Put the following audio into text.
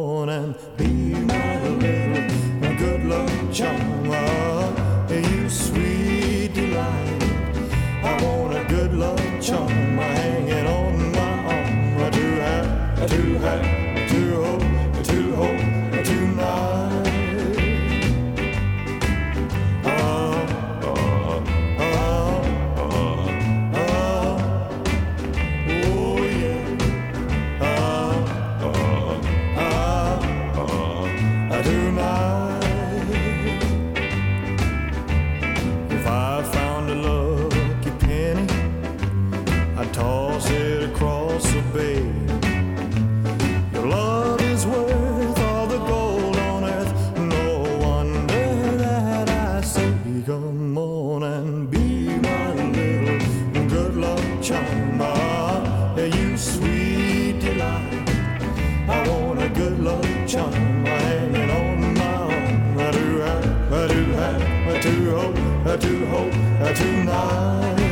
on and be my little good luck charm. You sweet delight. I want a good luck charm hanging on my arm. To hope tonight. If I found a lucky penny, I'd toss it across the bay. Your love is worth all the gold on earth. No wonder that I say, come on and be my little good luck charm. You sweet delight. I want a good luck charm hanging on my arm. I do hope tonight.